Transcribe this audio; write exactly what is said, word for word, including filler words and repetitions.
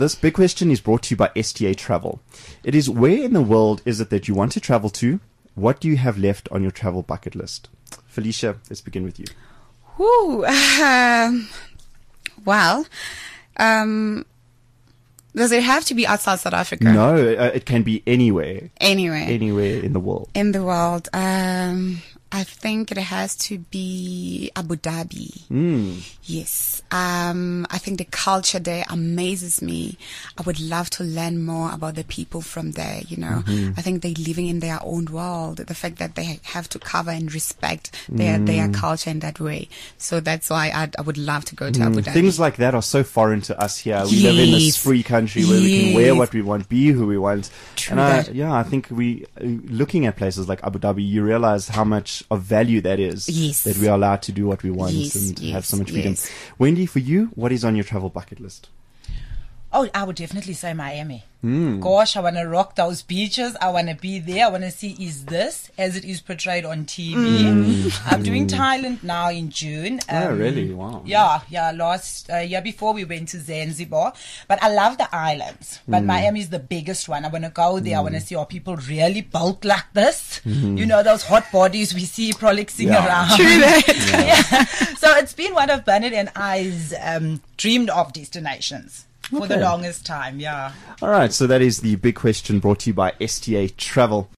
This big question is brought to you by S T A Travel. It is, where in the world is it that you want to travel to? What do you have left on your travel bucket list? Felicia, let's begin with you. Woo, um, well, um, does it have to be outside South Africa? No, uh, it can be anywhere. Anywhere. Anywhere in the world. In the world. Um, I think it has to be Abu Dhabi. Mm. Yes. Um, I think the culture there amazes me. I would love to learn more about the people from there, you know. Mm-hmm. I think they're living in their own world. The fact that they have to cover and respect their, mm. their culture in that way. So that's why I'd, I would love to go to mm. Abu Dhabi. Things like that are so foreign to us here. We yes. live in this free country where yes. we can wear what we want, be who we want. True and I, that. yeah, I think we, uh, looking at places like Abu Dhabi, you realize how much of value that is. Yes. That we are allowed to do what we want yes. and yes. have so much freedom. Yes. Wendy, for you, what is on your travel bucket list? Oh, I would definitely say Miami. Mm. Gosh, I want to rock those beaches. I want to be there. I want to see, is this as it is portrayed on T V? Mm. I'm doing Thailand now in June. Um, oh, really? Wow. Yeah, yeah. Last uh, year before we went to Zanzibar. But I love the islands. But Mm. Miami is the biggest one. I want to go there. Mm. I want to see, are people really bulk like this? Mm-hmm. You know, those hot bodies we see prolixing yeah. around. True that. yeah. yeah. So it's been one of Bernard and I's um, dreamed of destinations. For Okay. the longest time, yeah. All right, so that is the big question brought to you by S T A Travel.